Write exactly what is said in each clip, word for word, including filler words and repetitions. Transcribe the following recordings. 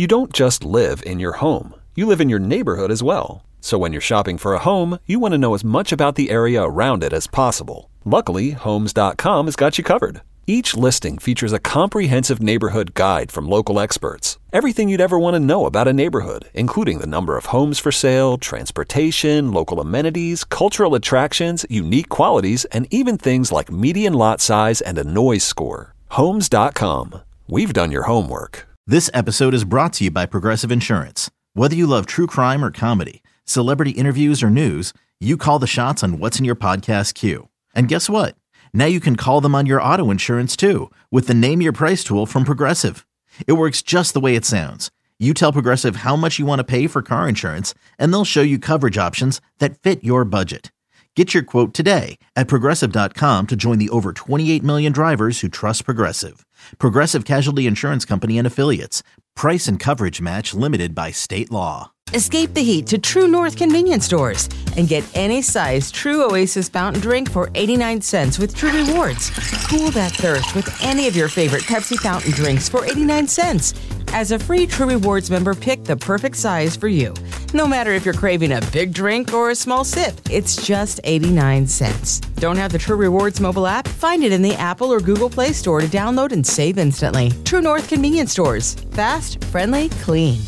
You don't just live in your home. You live in your neighborhood as well. So when you're shopping for a home, you want to know as much about the area around it as possible. Luckily, Homes dot com has got you covered. Each listing features a comprehensive neighborhood guide from local experts. Everything you'd ever want to know about a neighborhood, including the number of homes for sale, transportation, local amenities, cultural attractions, unique qualities, and even things like median lot size and a noise score. Homes dot com. We've done your homework. This episode is brought to you by Progressive Insurance. Whether you love true crime or comedy, celebrity interviews or news, you call the shots on what's in your podcast queue. And guess what? Now you can call them on your auto insurance too with the Name Your Price tool from Progressive. It works just the way it sounds. You tell Progressive how much you want to pay for car insurance, and they'll show you coverage options that fit your budget. Get your quote today at Progressive dot com to join the over twenty-eight million drivers who trust Progressive. Progressive Casualty Insurance Company and Affiliates. Price and coverage match limited by state law. Escape the heat to True North convenience stores and get any size True Oasis fountain drink for eighty-nine cents with True Rewards. Cool that thirst with any of your favorite Pepsi fountain drinks for eighty-nine cents. As a free True Rewards member, pick the perfect size for you. No matter if you're craving a big drink or a small sip, it's just eighty-nine cents. Don't have the True Rewards mobile app? Find it in the Apple or Google Play Store to download and save instantly. True North convenience stores. Fast, friendly, clean.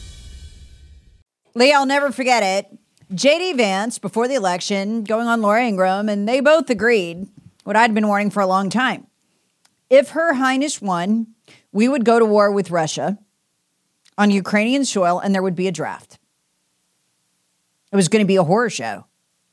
Lee, I'll never forget it. J D Vance, before the election, going on Laura Ingraham, and they both agreed what I'd been warning for a long time. If Her Highness won, we would go to war with Russia on Ukrainian soil, and there would be a draft. It was going to be a horror show.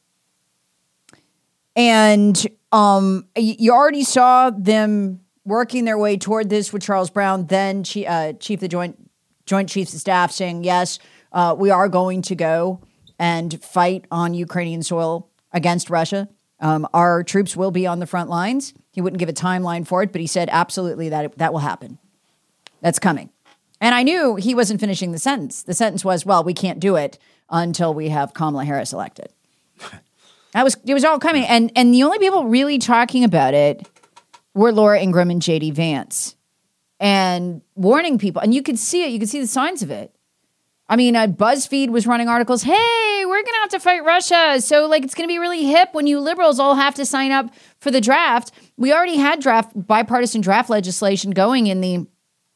And um, you already saw them working their way toward this with Charles Brown, then uh, Chief of the Joint, Joint Chiefs of Staff, saying, yes, Uh, we are going to go and fight on Ukrainian soil against Russia. Um, our troops will be on the front lines. He wouldn't give a timeline for it, but he said absolutely that it, that will happen. That's coming. And I knew he wasn't finishing the sentence. The sentence was, well, we can't do it until we have Kamala Harris elected. That was it was all coming. And, and the only people really talking about it were Laura Ingraham and J D Vance and warning people. And you could see it. You could see the signs of it. I mean, uh, BuzzFeed was running articles, hey, we're going to have to fight Russia. So, like, it's going to be really hip when you liberals all have to sign up for the draft. We already had draft bipartisan draft legislation going in the,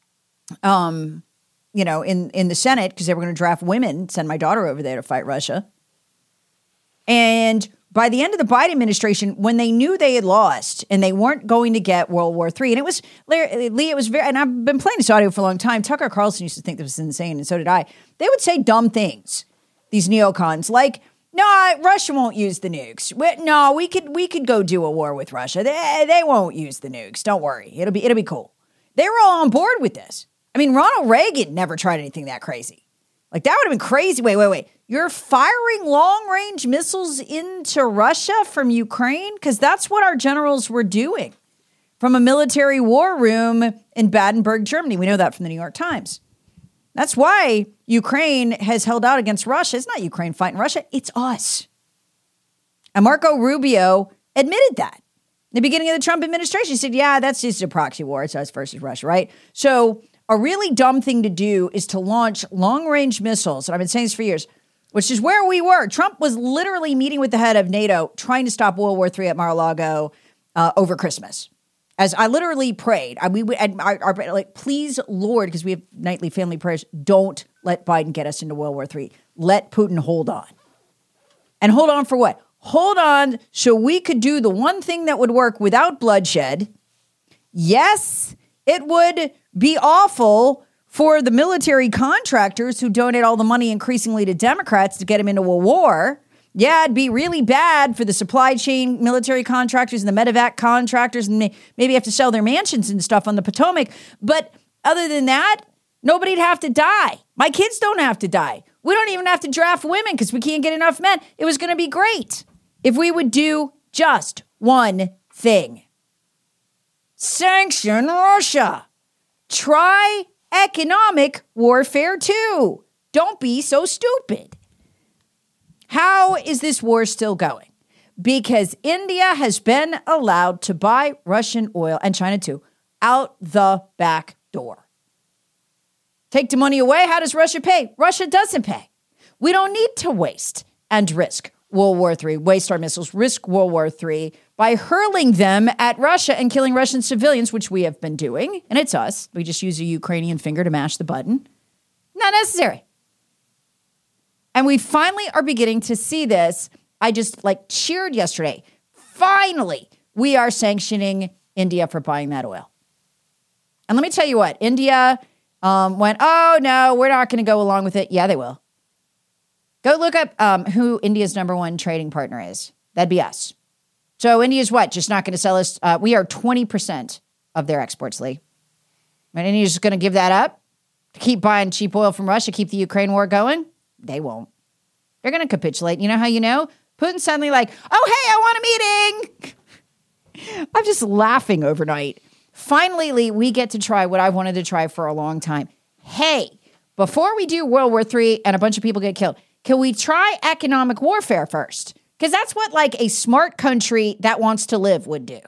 um, you know, in, in the Senate because they were going to draft women, send my daughter over there to fight Russia. And by the end of the Biden administration, when they knew they had lost and they weren't going to get World War Three, and it was, Lee, it was very, and I've been playing this audio for a long time. Tucker Carlson used to think this was insane, and so did I. They would say dumb things, these neocons, like, no, Russia won't use the nukes. We, no, we could we could go do a war with Russia. They, they won't use the nukes. Don't worry. It'll be it'll be cool. They were all on board with this. I mean, Ronald Reagan never tried anything that crazy. Like, that would have been crazy. Wait, wait, wait. You're firing long-range missiles into Russia from Ukraine? Because that's what our generals were doing from a military war room in Baden-Württemberg, Germany. We know that from the New York Times. That's why Ukraine has held out against Russia. It's not Ukraine fighting Russia. It's us. And Marco Rubio admitted that. In the beginning of the Trump administration, he said, yeah, that's just a proxy war. It's us versus Russia, right? So a really dumb thing to do is to launch long-range missiles. And I've been saying this for years, which is where we were. Trump was literally meeting with the head of NATO, trying to stop World War Three at Mar-a-Lago uh, over Christmas. As I literally prayed, I, we, I, I, I, like, please, Lord, because we have nightly family prayers, don't let Biden get us into World War Three. Let Putin hold on. And hold on for what? Hold on so we could do the one thing that would work without bloodshed. Yes, it would be awful for the military contractors who donate all the money increasingly to Democrats to get them into a war. Yeah, it'd be really bad for the supply chain military contractors and the medevac contractors, and maybe have to sell their mansions and stuff on the Potomac. But other than that, nobody'd have to die. My kids don't have to die. We don't even have to draft women because we can't get enough men. It was going to be great if we would do just one thing. Sanction Russia. Try economic warfare too. Don't be so stupid. How is this war still going? Because India has been allowed to buy Russian oil, and China too, out the back door. Take the money away. How does Russia pay? Russia doesn't pay. We don't need to waste and risk World War Three, waste our missiles, risk World War Three by hurling them at Russia and killing Russian civilians, which we have been doing. And it's us. We just use a Ukrainian finger to mash the button. Not necessary. And we finally are beginning to see this. I just like cheered yesterday. Finally, we are sanctioning India for buying that oil. And let me tell you what, India um, went, oh, no, we're not going to go along with it. Yeah, they will. Go look up um, who India's number one trading partner is. That'd be us. So India's what? Just not going to sell us. Uh, we are twenty percent of their exports, Lee. And India's just going to give that up to keep buying cheap oil from Russia, keep the Ukraine war going? They won't. They're going to capitulate. You know how you know? Putin's suddenly like, oh, hey, I want a meeting. I'm just laughing overnight. Finally, Lee, we get to try what I wanted to try for a long time. Hey, before we do World War Three and a bunch of people get killed, can we try economic warfare first? Because that's what like a smart country that wants to live would do.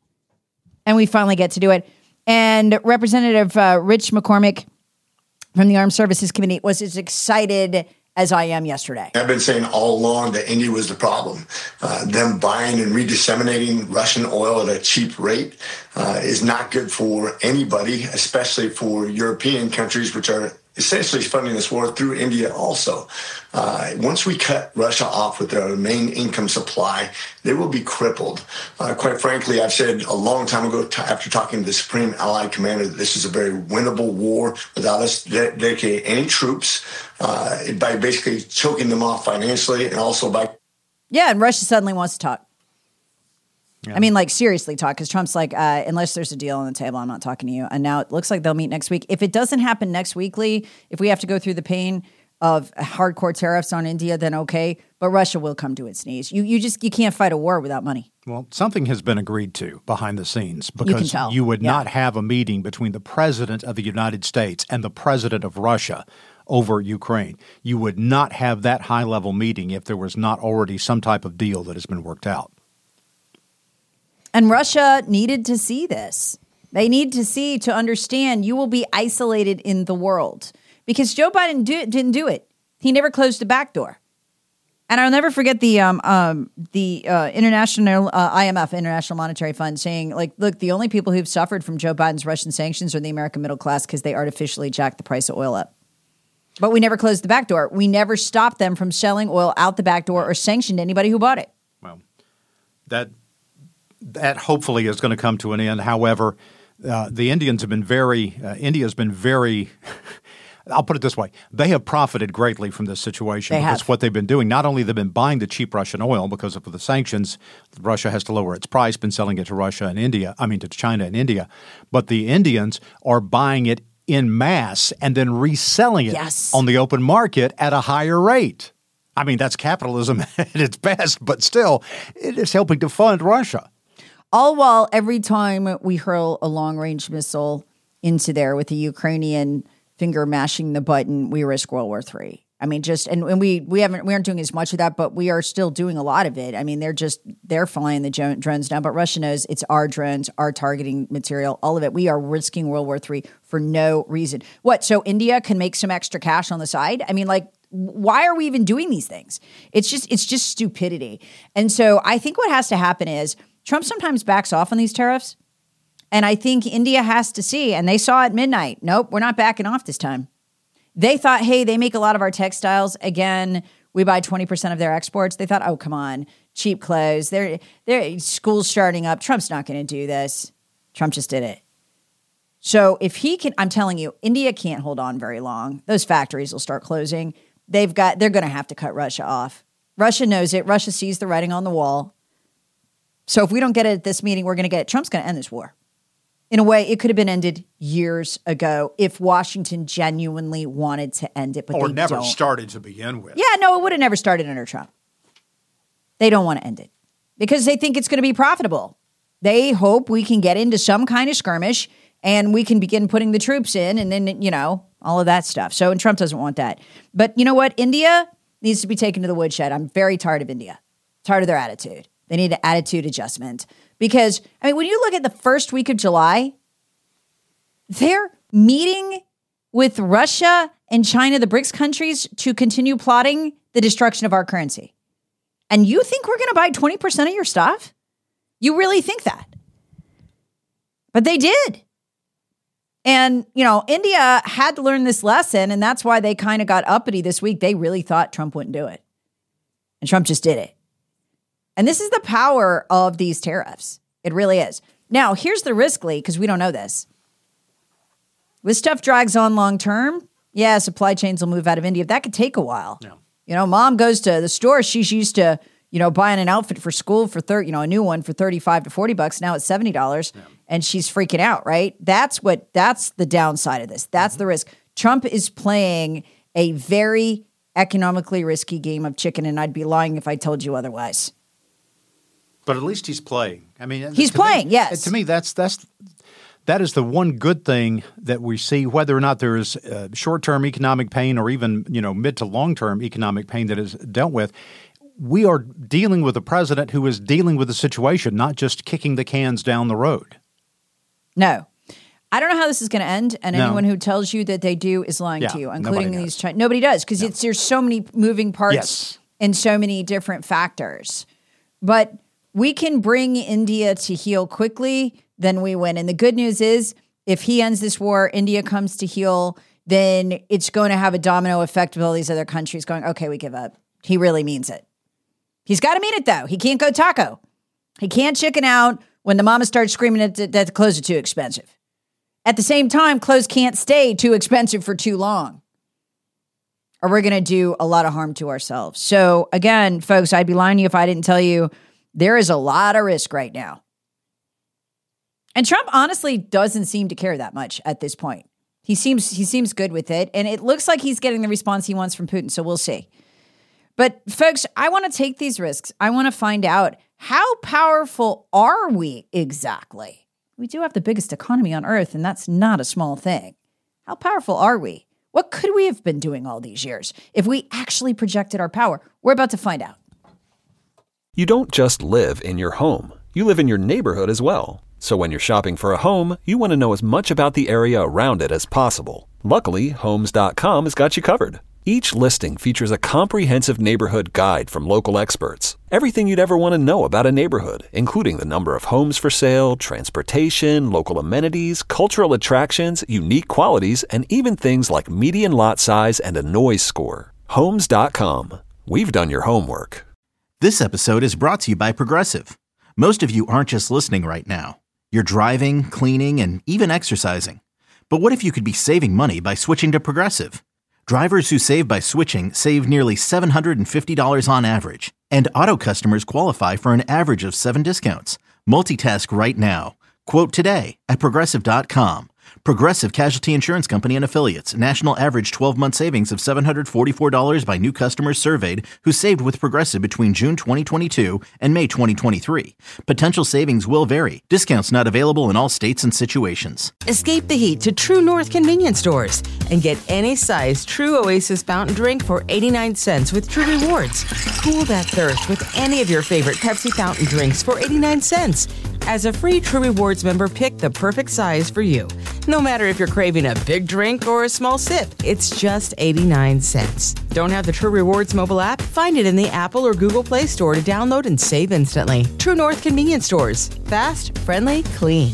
And we finally get to do it. And Representative uh, Rich McCormick from the Armed Services Committee was as excited as I am yesterday. I've been saying all along that India was the problem. Uh, them buying and redisseminating Russian oil at a cheap rate uh, is not good for anybody, especially for European countries, which are essentially funding this war through India also. Uh, once we cut Russia off with their main income supply, they will be crippled. Uh, quite frankly, I've said a long time ago, t- after talking to the Supreme Allied Commander, that this is a very winnable war without us de- dedicating any troops, uh, by basically choking them off financially and also by... Yeah, and Russia suddenly wants to talk. Yeah. I mean, like, seriously talk, because Trump's like, uh, unless there's a deal on the table, I'm not talking to you. And now it looks like they'll meet next week. If it doesn't happen next weekly, if we have to go through the pain of hardcore tariffs on India, then okay. But Russia will come to its knees. You you just, you can't fight a war without money. Well, something has been agreed to behind the scenes because you, can tell. you would yeah. not have a meeting between the president of the United States and the president of Russia over Ukraine. You would not have that high-level meeting if there was not already some type of deal that has been worked out. And Russia needed to see this. They need to see, to understand, you will be isolated in the world. Because Joe Biden do, didn't do it. He never closed the back door. And I'll never forget the um, um, the uh, international uh, I M F, International Monetary Fund, saying, like, look, the only people who've suffered from Joe Biden's Russian sanctions are the American middle class because they artificially jacked the price of oil up. But we never closed the back door. We never stopped them from selling oil out the back door or sanctioned anybody who bought it. Well, that... That hopefully is going to come to an end. However, uh, the Indians have been very uh, – India has been very – I'll put it this way. They have profited greatly from this situation they because have. what they've been doing, not only they've been buying the cheap Russian oil because of the sanctions, Russia has to lower its price, been selling it to Russia and India – I mean to China and India. But the Indians are buying it in mass and then reselling it yes. on the open market at a higher rate. I mean, that's capitalism at its best, but still it is helping to fund Russia. All while every time we hurl a long-range missile into there with the Ukrainian finger mashing the button, we risk World War Three. I mean, just and, and we we haven't we aren't doing as much of that, but we are still doing a lot of it. I mean, they're just they're flying the drones now, but Russia knows it's our drones, our targeting material, all of it. We are risking World War Three for no reason. What? So India can make some extra cash on the side? I mean, like, why are we even doing these things? It's just it's just stupidity. And so I think what has to happen is Trump sometimes backs off on these tariffs. And I think India has to see, and they saw at midnight, nope, we're not backing off this time. They thought, hey, they make a lot of our textiles. Again, we buy twenty percent of their exports. They thought, oh, come on, cheap clothes. They're, they're, school's starting up. Trump's not going to do this. Trump just did it. So if he can, I'm telling you, India can't hold on very long. Those factories will start closing. They've got, they're going to have to cut Russia off. Russia knows it. Russia sees the writing on the wall. So if we don't get it at this meeting, we're going to get it. Trump's going to end this war. In a way, it could have been ended years ago if Washington genuinely wanted to end it, but or they never don't. started to begin with. Yeah, no, it would have never started under Trump. They don't want to end it because they think it's going to be profitable. They hope we can get into some kind of skirmish and we can begin putting the troops in and then, you know, all of that stuff. So, and Trump doesn't want that. But you know what? India needs to be taken to the woodshed. I'm very tired of India. Tired of their attitude. They need an attitude adjustment. Because, I mean, when you look at the first week of July, they're meeting with Russia and China, the BRICS countries, to continue plotting the destruction of our currency. And you think we're going to buy twenty percent of your stuff? You really think that? But they did. And, you know, India had to learn this lesson, and that's why they kind of got uppity this week. They really thought Trump wouldn't do it. And Trump just did it. And this is the power of these tariffs. It really is. Now, here's the risk, Lee, because we don't know this. This stuff drags on long term. Yeah, supply chains will move out of India. That could take a while. Yeah. You know, mom goes to the store. She's used to, you know, buying an outfit for school for thirty, you know, a new one for thirty-five to forty bucks. Now it's seventy dollars, yeah. And she's freaking out, right? That's what, that's the downside of this. That's mm-hmm. the risk. Trump is playing a very economically risky game of chicken, and I'd be lying if I told you otherwise. But at least he's playing. I mean, he's playing. Me, yes. To me, that's that's that is the one good thing that we see. Whether or not there is uh, short-term economic pain, or even you know mid to long-term economic pain that is dealt with, we are dealing with a president who is dealing with the situation, not just kicking the cans down the road. No. I don't know how this is going to end, and no. anyone who tells you that they do is lying yeah, to you, including nobody these China. Nobody does, because no. it's there's so many moving parts yes. and so many different factors. But we can bring India to heel quickly, then we win. And the good news is, if he ends this war, India comes to heel, then it's going to have a domino effect with all these other countries going, okay, we give up. He really means it. He's got to mean it, though. He can't go taco. He can't chicken out when the mama starts screaming that, that the clothes are too expensive. At the same time, clothes can't stay too expensive for too long, or we're going to do a lot of harm to ourselves. So again, folks, I'd be lying to you if I didn't tell you there is a lot of risk right now. And Trump honestly doesn't seem to care that much at this point. He seems he seems good with it, and it looks like he's getting the response he wants from Putin, so we'll see. But folks, I want to take these risks. I want to find out, how powerful are we exactly? We do have the biggest economy on earth, and that's not a small thing. How powerful are we? What could we have been doing all these years if we actually projected our power? We're about to find out. You don't just live in your home. You live in your neighborhood as well. So when you're shopping for a home, you want to know as much about the area around it as possible. Luckily, Homes dot com has got you covered. Each listing features a comprehensive neighborhood guide from local experts. Everything you'd ever want to know about a neighborhood, including the number of homes for sale, transportation, local amenities, cultural attractions, unique qualities, and even things like median lot size and a noise score. Homes dot com. We've done your homework. This episode is brought to you by Progressive. Most of you aren't just listening right now. You're driving, cleaning, and even exercising. But what if you could be saving money by switching to Progressive? Drivers who save by switching save nearly seven hundred fifty dollars on average. And auto customers qualify for an average of seven discounts. Multitask right now. Quote today at Progressive dot com. Progressive Casualty Insurance Company and Affiliates. National average twelve-month savings of seven hundred forty-four dollars by new customers surveyed who saved with Progressive between June twenty twenty-two and May twenty twenty-three. Potential savings will vary. Discounts not available in all states and situations. Escape the heat to True North convenience stores and get any size True Oasis fountain drink for eighty-nine cents with True Rewards. Cool that thirst with any of your favorite Pepsi fountain drinks for eighty-nine cents. As a free True Rewards member, pick the perfect size for you. No matter if you're craving a big drink or a small sip, it's just eighty-nine cents. Don't have the True Rewards mobile app? Find it in the Apple or Google Play Store to download and save instantly. True North convenience stores. Fast, friendly, clean.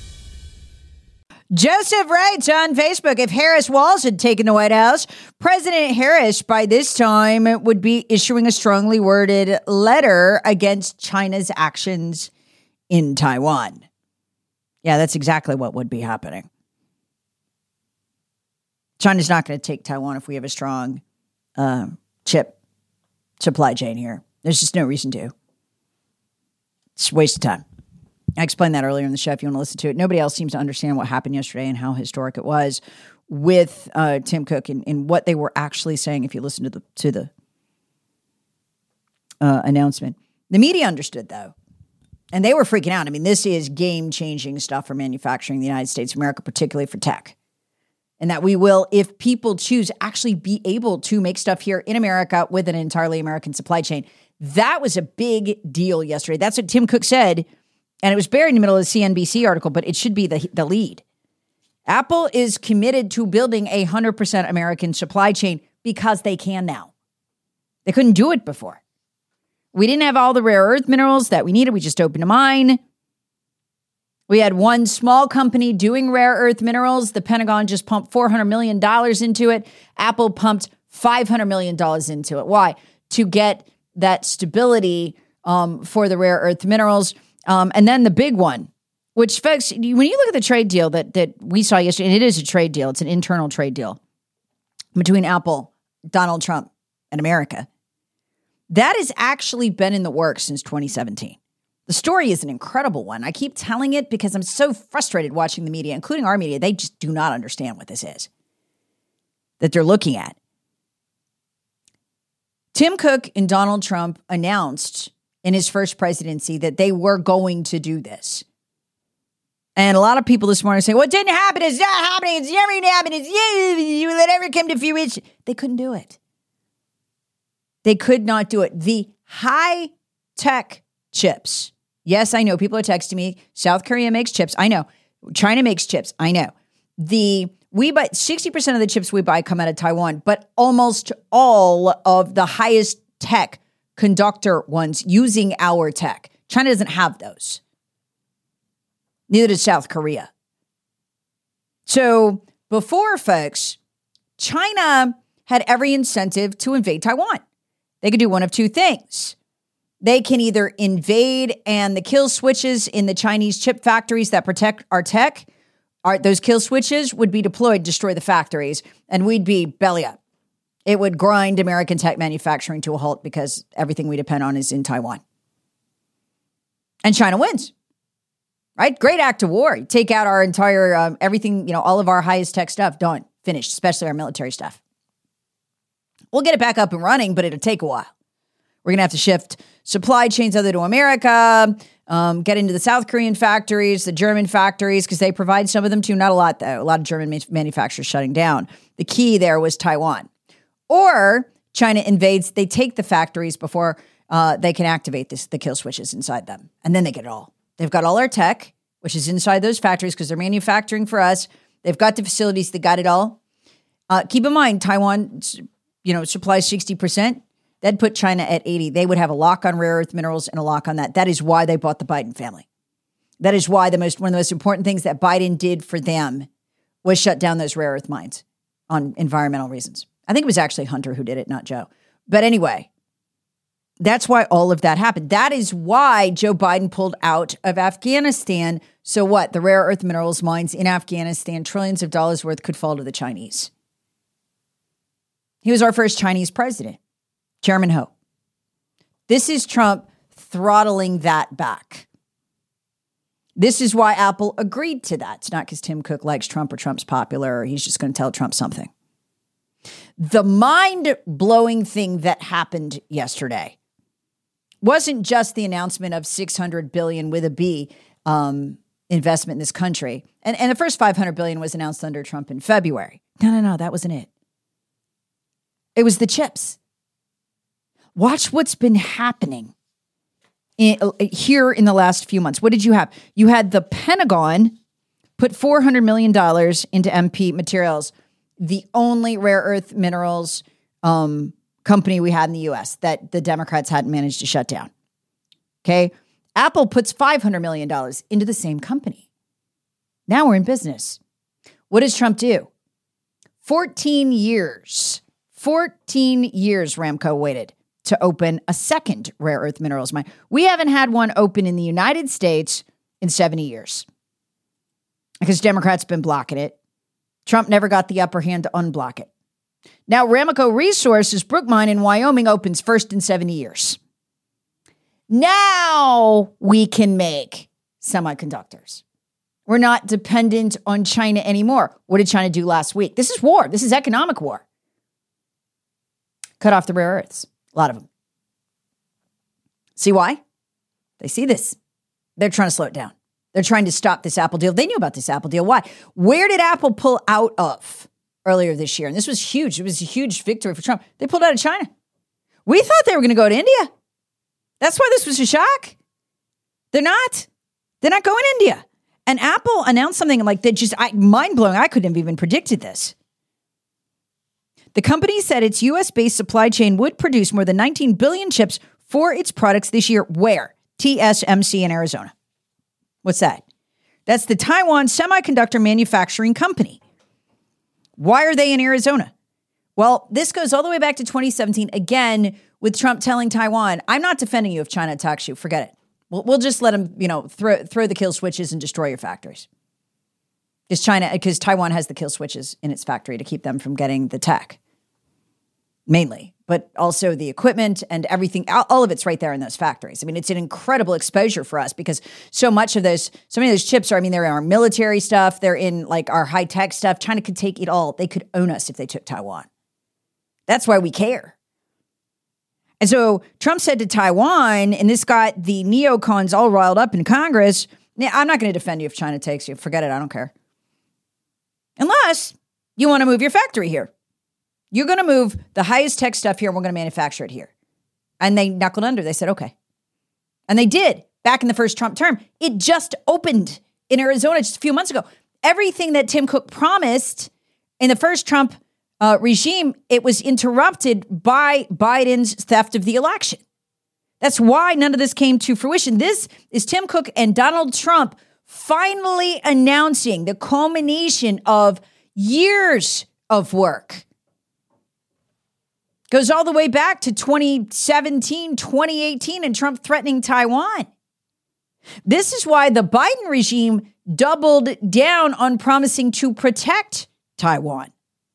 Joseph writes on Facebook, if Harris Walz had taken the White House, President Harris by this time would be issuing a strongly worded letter against China's actions in Taiwan. Yeah, that's exactly what would be happening. China's not going to take Taiwan if we have a strong uh, chip supply chain here. There's just no reason to. It's a waste of time. I explained that earlier in the show if you want to listen to it. Nobody else seems to understand what happened yesterday and how historic it was with uh, Tim Cook and, and what they were actually saying if you listen to the, to the uh, announcement. The media understood, though. And they were freaking out. I mean, this is game-changing stuff for manufacturing in the United States of America, particularly for tech. And that we will, if people choose, actually be able to make stuff here in America with an entirely American supply chain. That was a big deal yesterday. That's what Tim Cook said. And it was buried in the middle of the C N B C article, but it should be the, the lead. Apple is committed to building a one hundred percent American supply chain because they can now. They couldn't do it before. We didn't have all the rare earth minerals that we needed. We just opened a mine. We had one small company doing rare earth minerals. The Pentagon just pumped four hundred million dollars into it. Apple pumped five hundred million dollars into it. Why? To get that stability um, for the rare earth minerals. Um, and then the big one, which, folks, when you look at the trade deal that, that we saw yesterday, and it is a trade deal, it's an internal trade deal between Apple, Donald Trump, and America. That has actually been in the works since twenty seventeen. The story is an incredible one. I keep telling it because I'm so frustrated watching the media, including our media. They just do not understand what this is that they're looking at. Tim Cook and Donald Trump announced in his first presidency that they were going to do this. And a lot of people this morning say, well, it didn't happen. It's not happening. It's never going to happen. It's, yeah, you let ever come to fruition. They couldn't do it. They could not do it. The high-tech chips. Yes, I know. People are texting me. South Korea makes chips. I know. China makes chips. I know. The we buy sixty percent of the chips we buy come out of Taiwan, but almost all of the highest tech conductor ones using our tech. China doesn't have those. Neither does South Korea. So before, folks, China had every incentive to invade Taiwan. They could do one of two things. They can either invade and the kill switches in the Chinese chip factories that protect our tech, our, those kill switches would be deployed, destroy the factories, and we'd be belly up. It would grind American tech manufacturing to a halt because everything we depend on is in Taiwan. And China wins, right? Great act of war. You take out our entire, um, everything, you know, all of our highest tech stuff, done, finished, especially our military stuff. We'll get it back up and running, but it'll take a while. We're going to have to shift supply chains other to America, um, get into the South Korean factories, the German factories, because they provide some of them too. Not a lot, though. A lot of German ma- manufacturers shutting down. The key there was Taiwan. Or China invades, they take the factories before uh, they can activate this, the kill switches inside them. And then they get it all. They've got all our tech, which is inside those factories because they're manufacturing for us. They've got the facilities that got it all. Uh, keep in mind, Taiwan, you know, supplies sixty percent. That'd put China at eighty. They would have a lock on rare earth minerals and a lock on that. That is why they bought the Biden family. That is why the most one of the most important things that Biden did for them was shut down those rare earth mines on environmental reasons. I think it was actually Hunter who did it, not Joe. But anyway, that's why all of that happened. That is why Joe Biden pulled out of Afghanistan. So what? The rare earth minerals mines in Afghanistan, trillions of dollars worth could fall to the Chinese. He was our first Chinese president, Chairman Ho. This is Trump throttling that back. This is why Apple agreed to that. It's not because Tim Cook likes Trump or Trump's popular or he's just going to tell Trump something. The mind-blowing thing that happened yesterday wasn't just the announcement of six hundred billion dollars with a B um, investment in this country. And, and the first five hundred billion dollars was announced under Trump in February. No, no, no, that wasn't it. It was the chips. Watch what's been happening in, uh, here in the last few months. What did you have? You had the Pentagon put four hundred million dollars into M P Materials, the only rare earth minerals um, company we had in the U S that the Democrats hadn't managed to shut down. Okay. Apple puts five hundred million dollars into the same company. Now we're in business. What does Trump do? fourteen years. fourteen years Ramco waited to open a second rare earth minerals mine. We haven't had one open in the United States in seventy years because Democrats have been blocking it. Trump never got the upper hand to unblock it. Now, Ramaco Resources, Brook Mine in Wyoming, opens first in seventy years. Now we can make semiconductors. We're not dependent on China anymore. What did China do last week? This is war. This is economic war. Cut off the rare earths. A lot of them. See why? They see this. They're trying to slow it down. They're trying to stop this Apple deal. They knew about this Apple deal. Why? Where did Apple pull out of earlier this year? And this was huge. It was a huge victory for Trump. They pulled out of China. We thought they were going to go to India. That's why this was a shock. They're not. They're not going to India. And Apple announced something like that, just I, mind-blowing. I couldn't have even predicted this. The company said its U S-based supply chain would produce more than nineteen billion chips for its products this year. Where? T S M C in Arizona. What's that? That's the Taiwan Semiconductor Manufacturing Company. Why are they in Arizona? Well, this goes all the way back to twenty seventeen, again, with Trump telling Taiwan, I'm not defending you if China attacks you. Forget it. We'll, we'll just let them, you know, throw, throw the kill switches and destroy your factories. Because China, because Taiwan has the kill switches in its factory to keep them from getting the tech. Mainly, but also the equipment and everything, all of it's right there in those factories. I mean, it's an incredible exposure for us because so much of those, so many of those chips are, I mean, they're in our military stuff. They're in like our high tech stuff. China could take it all. They could own us if they took Taiwan. That's why we care. And so Trump said to Taiwan, and this got the neocons all riled up in Congress, I'm not going to defend you if China takes you. Forget it. I don't care. Unless you want to move your factory here. You're going to move the highest tech stuff here and we're going to manufacture it here. And they knuckled under. They said, okay. And they did back in the first Trump term. It just opened in Arizona just a few months ago. Everything that Tim Cook promised in the first Trump uh, regime, it was interrupted by Biden's theft of the election. That's why none of this came to fruition. This is Tim Cook and Donald Trump finally announcing the culmination of years of work. Goes all the way back to twenty seventeen, twenty eighteen, and Trump threatening Taiwan. This is why the Biden regime doubled down on promising to protect Taiwan.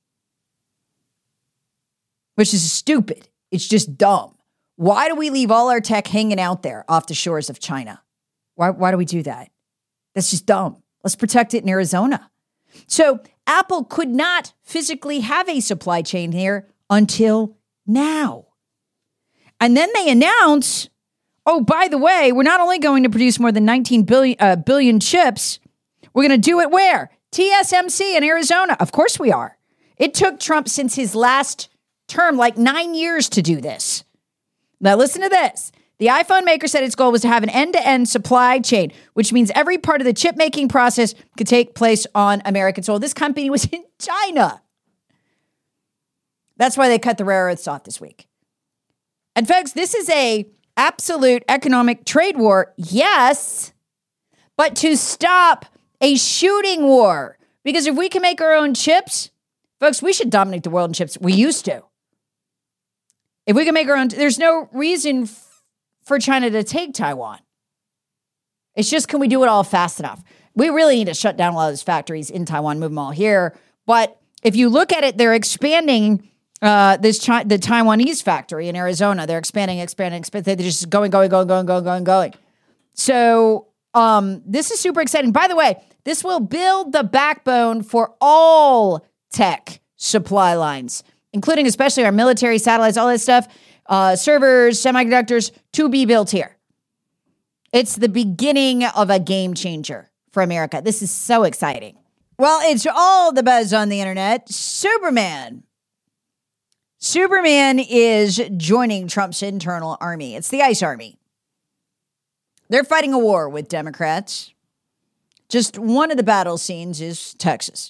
Which is stupid. It's just dumb. Why do we leave all our tech hanging out there off the shores of China? Why, why do we do that? That's just dumb. Let's protect it in Arizona. So Apple could not physically have a supply chain here until now. And then they announce, oh, by the way, we're not only going to produce more than nineteen billion, uh, billion chips, we're going to do it where? T S M C in Arizona. Of course we are. It took Trump since his last term, like nine years to do this. Now listen to this. The iPhone maker said its goal was to have an end-to-end supply chain, which means every part of the chip-making process could take place on American soil. This company was in China. That's why they cut the rare earths off this week. And folks, this is a absolute economic trade war, yes, but to stop a shooting war. Because if we can make our own chips, folks, we should dominate the world in chips. We used to. If we can make our own, there's no reason f- for China to take Taiwan. It's just, can we do it all fast enough? We really need to shut down a lot of those factories in Taiwan, move them all here. But if you look at it, they're expanding uh, this Chi- the Taiwanese factory in Arizona. They're expanding, expanding, expanding. They're just going, going, going, going, going, going, going. So um, this is super exciting. By the way, this will build the backbone for all tech supply lines, including especially our military satellites, all that stuff, uh, servers, semiconductors, to be built here. It's the beginning of a game changer for America. This is so exciting. Well, it's all the buzz on the internet. Superman. Superman is joining Trump's internal army. It's the ICE Army. They're fighting a war with Democrats. Just one of the battle scenes is Texas.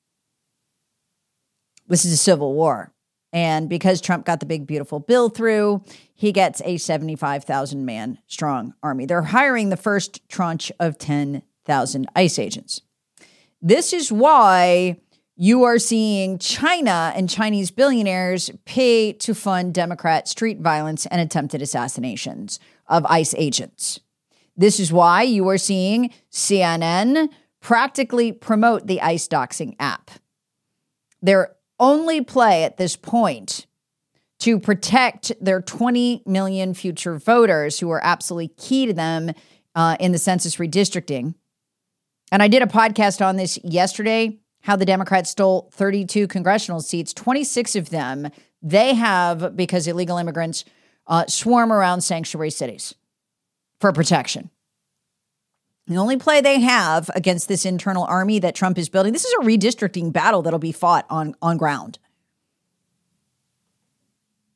This is a civil war. And because Trump got the big, beautiful bill through, he gets a seventy-five thousand man strong army. They're hiring the first tranche of ten thousand ICE agents. This is why you are seeing China and Chinese billionaires pay to fund Democrat street violence and attempted assassinations of ICE agents. This is why you are seeing C N N practically promote the ICE doxing app. Their only play at this point to protect their twenty million future voters who are absolutely key to them uh, in the census redistricting. And I did a podcast on this yesterday, how the Democrats stole thirty-two congressional seats, twenty-six of them they have because illegal immigrants uh, swarm around sanctuary cities for protection. The only play they have against this internal army that Trump is building, this is a redistricting battle that'll be fought on, on ground.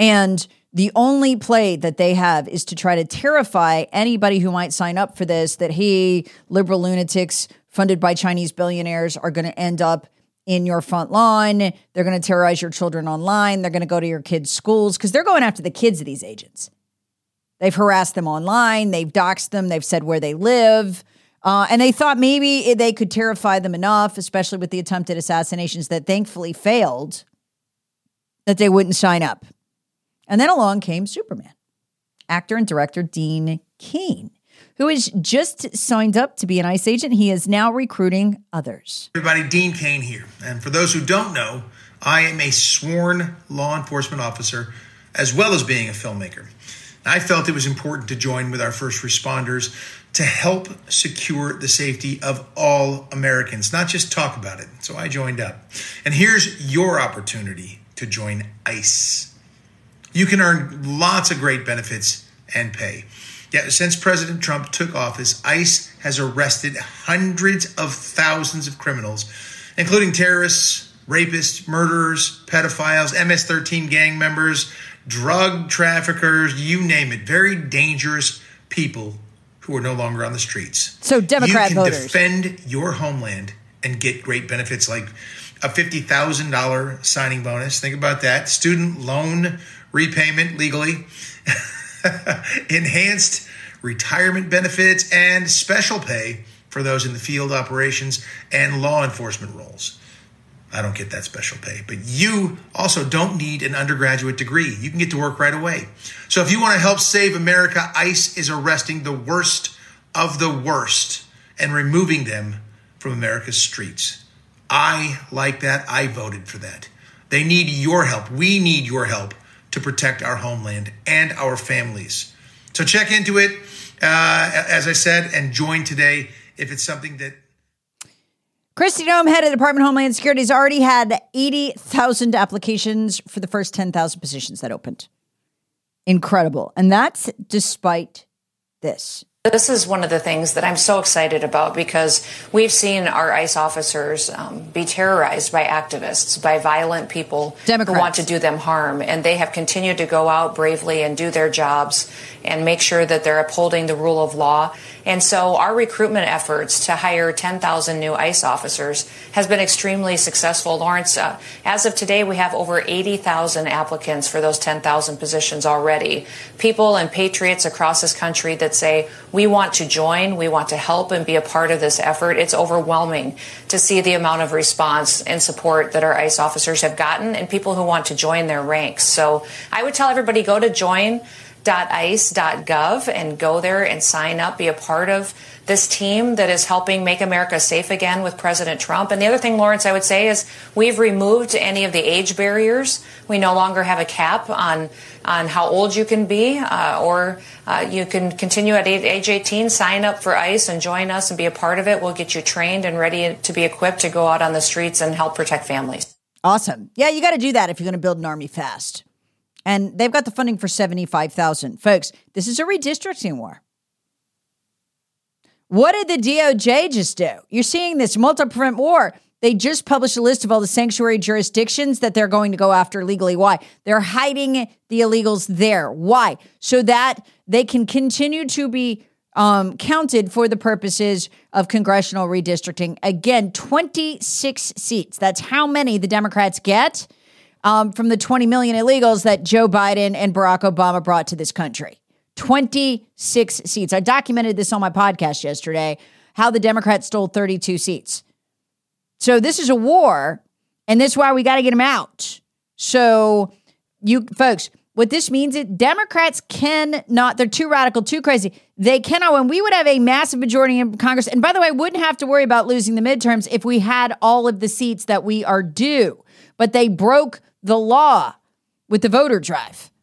And the only play that they have is to try to terrify anybody who might sign up for this, that, hey, liberal lunatics funded by Chinese billionaires are going to end up in your front lawn. They're going to terrorize your children online. They're going to go to your kids' schools because they're going after the kids of these agents. They've harassed them online. They've doxed them. They've said where they live. Uh, and they thought maybe they could terrify them enough, especially with the attempted assassinations that thankfully failed, that they wouldn't sign up. And then along came Superman, actor and director Dean Cain, who has just signed up to be an ICE agent. He is now recruiting others. Everybody, Dean Cain here. And for those who don't know, I am a sworn law enforcement officer as well as being a filmmaker. I felt it was important to join with our first responders to help secure the safety of all Americans, not just talk about it. So I joined up. And here's your opportunity to join ICE. You can earn lots of great benefits and pay. Yeah, since President Trump took office, ICE has arrested hundreds of thousands of criminals, including terrorists, rapists, murderers, pedophiles, M S thirteen gang members, drug traffickers, you name it. Very dangerous people who are no longer on the streets. So Democrat you can voters. defend your homeland and get great benefits like a fifty thousand dollars signing bonus. Think about that. Student loan repayment legally, enhanced retirement benefits, and special pay for those in the field operations and law enforcement roles. I don't get that special pay, but you also don't need an undergraduate degree. You can get to work right away. So if you want to help save America, ICE is arresting the worst of the worst and removing them from America's streets. I like that. I voted for that. They need your help. We need your help to protect our homeland and our families. So check into it, uh, as I said, and join today if it's something that... Kristi Noem, head of the Department of Homeland Security, has already had eighty thousand applications for the first ten thousand positions that opened. Incredible. And that's despite this. This is one of the things that I'm so excited about because we've seen our ICE officers um, be terrorized by activists, by violent people Democrats. who want to do them harm. And they have continued to go out bravely and do their jobs and make sure that they're upholding the rule of law. And so our recruitment efforts to hire ten thousand new ICE officers has been extremely successful. Lawrence, uh, as of today, we have over eighty thousand applicants for those ten thousand positions already. People and patriots across this country that say, we want to join, we want to help and be a part of this effort. It's overwhelming to see the amount of response and support that our ICE officers have gotten and people who want to join their ranks. So I would tell everybody, go to join dot ice dot gov and go there and sign up, be a part of this team that is helping make America safe again with President Trump. And the other thing, Lawrence, I would say is we've removed any of the age barriers. We no longer have a cap on on how old you can be, uh, or uh, you can continue at age eighteen, sign up for ICE and join us and be a part of it. We'll get you trained and ready to be equipped to go out on the streets and help protect families. Awesome. Yeah, you got to do that if you're going to build an army fast. And they've got the funding for seventy-five thousand. Folks, this is a redistricting war. What did the D O J just do? You're seeing this multi-print war. They just published a list of all the sanctuary jurisdictions that they're going to go after legally. Why? They're hiding the illegals there. Why? So that they can continue to be um, counted for the purposes of congressional redistricting. Again, twenty-six seats. That's how many the Democrats get um, from the twenty million illegals that Joe Biden and Barack Obama brought to this country. twenty-six seats. I documented this on my podcast yesterday, how the Democrats stole thirty-two seats. So this is a war, and this is why we got to get them out. So you folks, what this means is Democrats cannot, they're too radical, too crazy. They cannot, when we would have a massive majority in Congress, and by the way, wouldn't have to worry about losing the midterms if we had all of the seats that we are due. But they broke the law with the voter drive.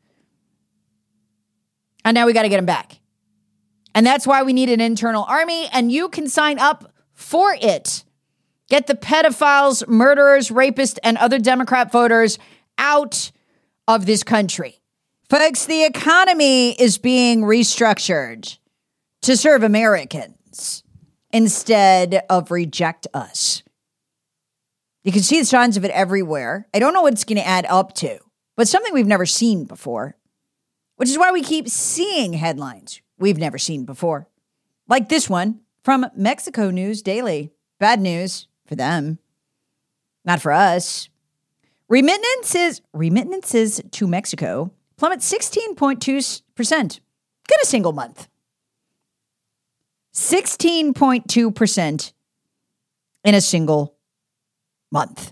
And now we got to get them back. And that's why we need an internal army, and you can sign up for it. Get the pedophiles, murderers, rapists, and other Democrat voters out of this country. Folks, the economy is being restructured to serve Americans instead of reject us. You can see the signs of it everywhere. I don't know what it's going to add up to, but something we've never seen before, which is why we keep seeing headlines we've never seen before. Like this one from Mexico News Daily. Bad news for them, not for us. Remittances, remittances to Mexico plummet sixteen point two percent in a single month. sixteen point two percent in a single month.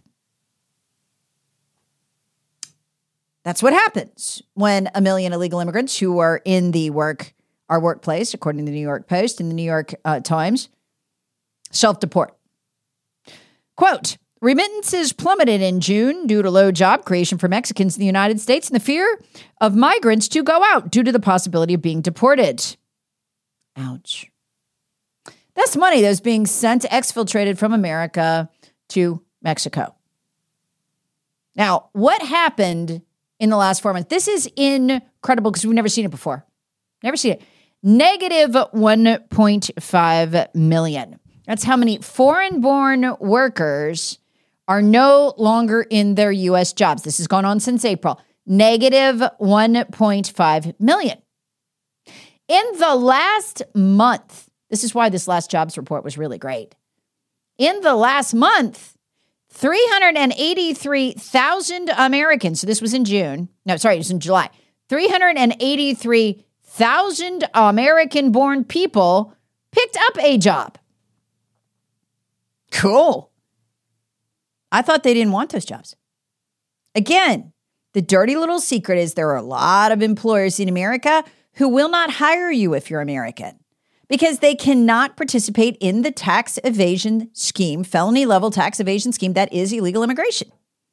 That's what happens when a million illegal immigrants who are in the work, our workplace, according to the New York Post and the New York uh, Times, self-deport. Quote, remittances plummeted in June due to low job creation for Mexicans in the United States and the fear of migrants to go out due to the possibility of being deported. Ouch. That's money that's being sent, exfiltrated from America to Mexico. Now, what happened in the last four months? This is incredible because we've never seen it before. Never seen it. Negative one point five million. That's how many foreign-born workers are no longer in their U S jobs. This has gone on since April. Negative one point five million. In the last month, this is why this last jobs report was really great. In the last month, three hundred eighty-three thousand Americans, so this was in June, no, sorry, it was in July, three hundred eighty-three thousand American-born people picked up a job. Cool. I thought they didn't want those jobs. Again, the dirty little secret is there are a lot of employers in America who will not hire you if you're American because they cannot participate in the tax evasion scheme, felony level tax evasion scheme that is illegal immigration.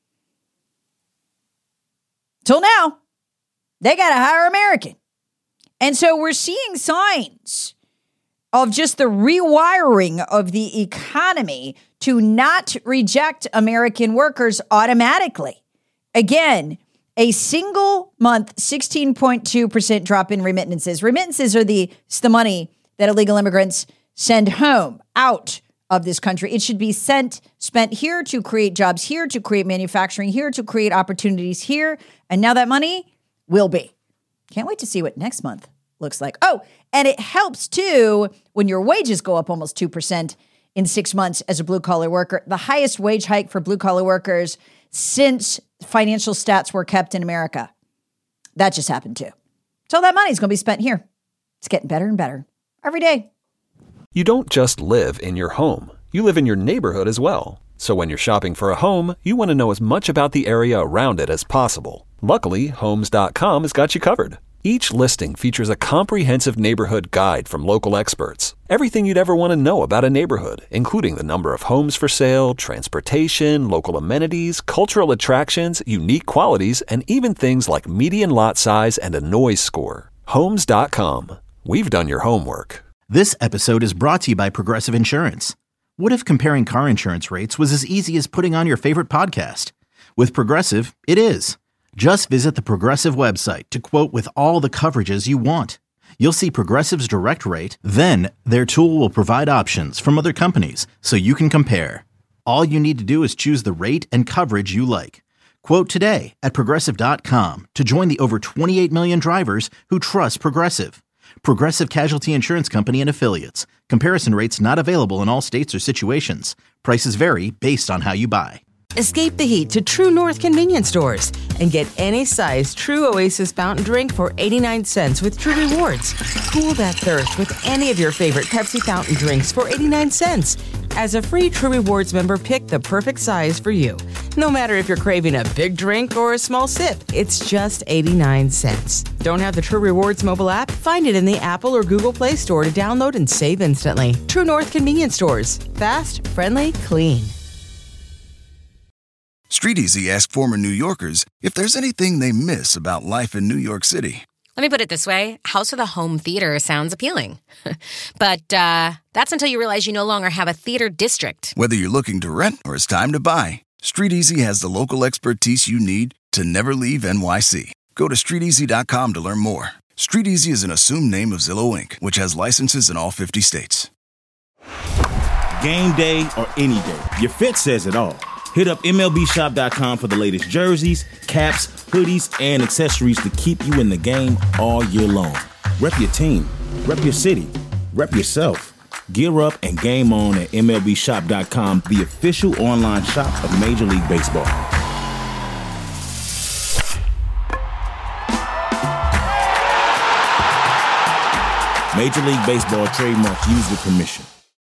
Till now, they got to hire American. And so we're seeing signs of just the rewiring of the economy to not reject American workers automatically. Again, a single month, sixteen point two percent drop in remittances. Remittances are the, it's the money that illegal immigrants send home, out of this country. It should be sent, spent here to create jobs here, to create manufacturing here, to create opportunities here. And now that money will be. Can't wait to see what next month looks like. Oh, and it helps too when your wages go up almost two percent in six months as a blue-collar worker. The highest wage hike for blue-collar workers since financial stats were kept in America. That just happened too. So that money's going to be spent here. It's getting better and better every day. You don't just live in your home. You live in your neighborhood as well. So when you're shopping for a home, you want to know as much about the area around it as possible. Luckily, Homes dot com has got you covered. Each listing features a comprehensive neighborhood guide from local experts. Everything you'd ever want to know about a neighborhood, including the number of homes for sale, transportation, local amenities, cultural attractions, unique qualities, and even things like median lot size and a noise score. Homes dot com. We've done your homework. This episode is brought to you by Progressive Insurance. What if comparing car insurance rates was as easy as putting on your favorite podcast? With Progressive, it is. Just visit the Progressive website to quote with all the coverages you want. You'll see Progressive's direct rate, then their tool will provide options from other companies so you can compare. All you need to do is choose the rate and coverage you like. Quote today at Progressive dot com to join the over twenty-eight million drivers who trust Progressive. Progressive Casualty Insurance Company and Affiliates. Comparison rates not available in all states or situations. Prices vary based on how you buy. Escape the heat to True North convenience stores and get any size True Oasis fountain drink for eighty-nine cents with True Rewards. Cool that thirst with any of your favorite Pepsi fountain drinks for eighty-nine cents. As a free True Rewards member, pick the perfect size for you. No matter if you're craving a big drink or a small sip, it's just eighty-nine cents. Don't have the True Rewards mobile app? Find it in the Apple or Google Play Store to download and save instantly. True North convenience stores. Fast, friendly, clean. StreetEasy asked former New Yorkers if there's anything they miss about life in New York City. Let me put it this way. House with a home theater sounds appealing. But uh, that's until you realize you no longer have a theater district. Whether you're looking to rent or it's time to buy, StreetEasy has the local expertise you need to never leave N Y C. Go to street easy dot com to learn more. StreetEasy is an assumed name of Zillow Incorporated, which has licenses in all fifty states. Game day or any day, your fit says it all. Hit up M L B shop dot com for the latest jerseys, caps, hoodies, and accessories to keep you in the game all year long. Rep your team, rep your city, rep yourself. Gear up and game on at M L B shop dot com, the official online shop of Major League Baseball. Major League Baseball trademarks used with permission.